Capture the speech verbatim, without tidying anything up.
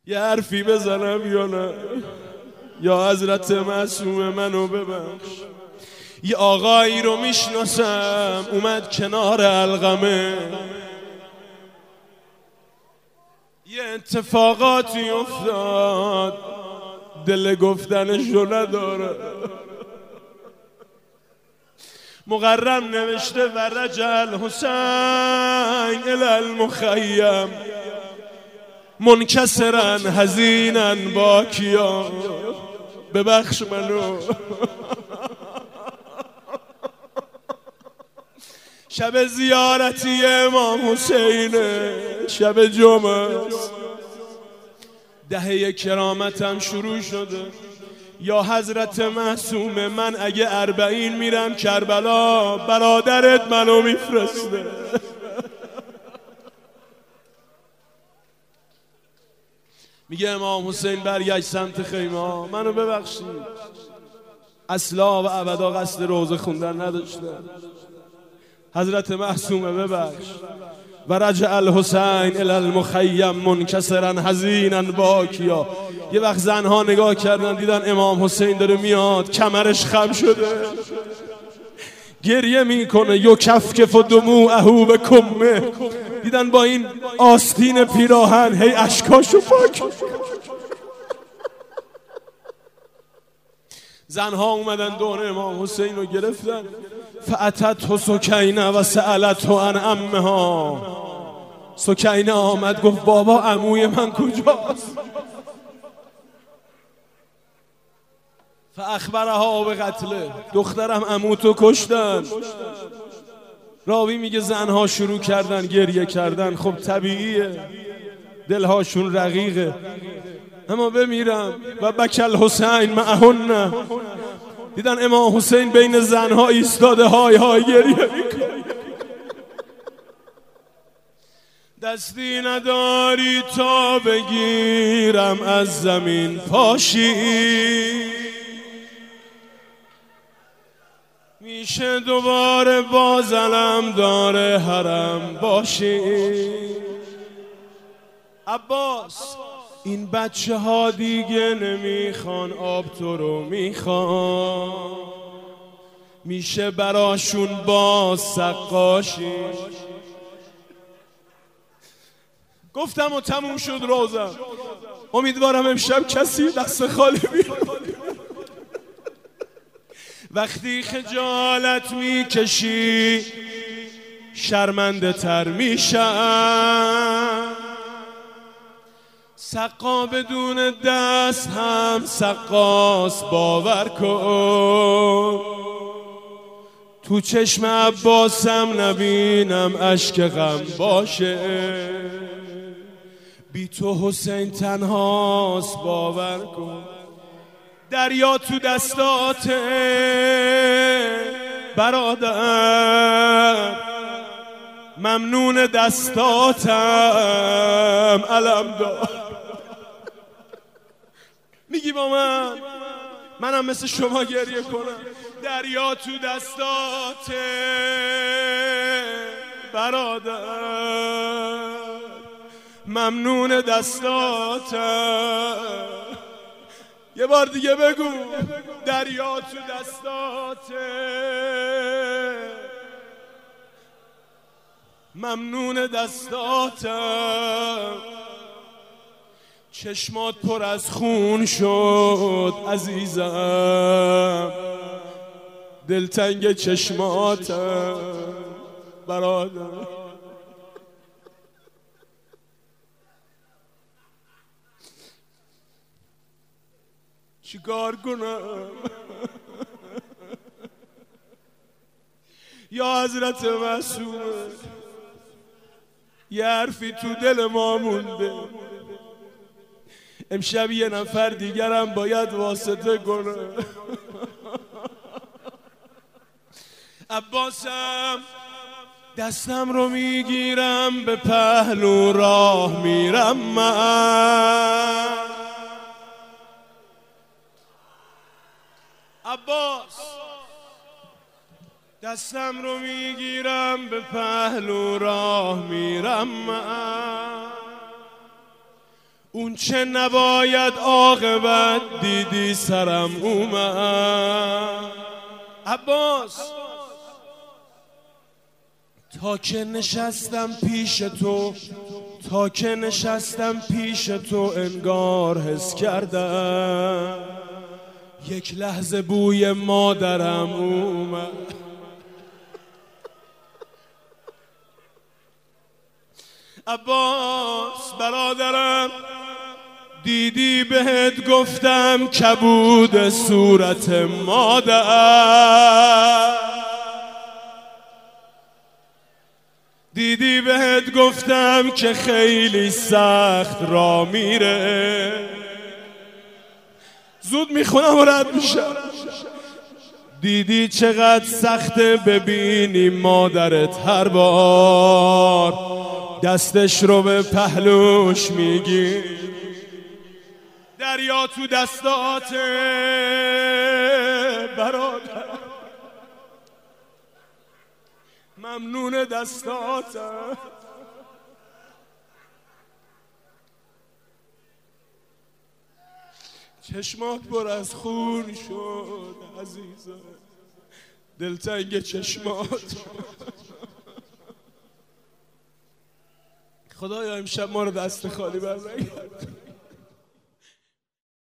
یه حرفی بزنم یا نه؟ یا حضرت معصوم منو ببخش. یه آقایی رو میشناسم اومد کنار علقمه، یه اتفاقاتی افتاد دل گفتنشو نداره. مقرم نوشته و رجل حسین الی المخیم منکسرا حزینا باکیا. ببخش منو. شب زیارتی امام حسینه، شب جمعه است، دهه کرامتم شروع شده. یا حضرت معصوم من اگه اربعین میرم کربلا برادرت منو میفرسته. میگه امام حسین برگشت سمت خیمه ها، منو ببخشید اصلا و ابدا قصد روزه خوندن نداشتم. حضرت معصومه ببخش. و رجع الحسین الی المخیم منکسرا حزینا باکیا. یه وقت زنها نگاه کردن دیدن امام حسین داره میاد، کمرش خم شده گریه میکنه، یکفکف دموعه بکمه. دیدن با این آستین پیراهن هی اشکاشو پاک. زنها اومدن دور امام حسین رو گرفتن. فاتته سکینه و سألته عن عمها. سکینه آمد گفت بابا عموی من کجاست؟ فاخبرها به قتله. دخترم عموتو کشتن. راوی میگه زنها شروع کردن گریه کردن. خب طبیعیه، دلهاشون رقیقه. اما بمیرم و بکل حسین معهن. دیدن امام حسین بین زنها ایستاده های های گریه میکنه. دستی نداری تا بگیرم از زمین پاشی، میشه دوباره بازلم داره حرم باشی. عباس این بچه ها دیگه نمیخوان آب تو رو میخوان، میشه براشون باز سقاشی. گفتم و تموم شد روزم. امیدوارم امشب کسی دست خالی بیاد. وقتی خجالت میکشی شرمنده تر میشم. سقا بدون دست هم سقاس باور کن. تو چشم عباسم نبینم اشک غم باشه. بی تو حسین تنهاست باور کن. دریا تو دستاته برادر، ممنون دستاتم علم دار. میگی با من منم مثل شما گریه کنم. دریا تو دستاته برادر، ممنون دستاتم. یه بار دیگه بگو. دریا تو دستاته ممنون دستاتم. چشمات پر از خون شد عزیزم، دلتنگ چشماتم برادر. چیکار کنم؟ یا حضرت معصوم یه حرفی تو دل ما مونده. امشب یه نفر دیگرم باید واسطه کنه. عباسم دستم رو میگیرم به پهلو راه میرم من. عباس دستم رو میگیرم به پهلو راه میرم من. اون چه نباید عاقبت دیدی سرم اومد. عباس تا که نشستم پیش تو، تا که نشستم پیش تو انگار حس کردم یک لحظه بوی مادرم اومد. عباس برادرم دیدی بهت گفتم کبود صورت مادر، دیدی بهت گفتم که خیلی سخت را میره. زود میخونم و رد میشم. دیدی چقدر سخته ببینی مادرت هر بار دستش رو به پهلوش میگی، دریا تو دستاته برادر، ممنون دستاتم. چشمات پر از خون شد عزیزم، دلتنگ چشمات. خدایا امشب ما رو دست خالی برنگرد.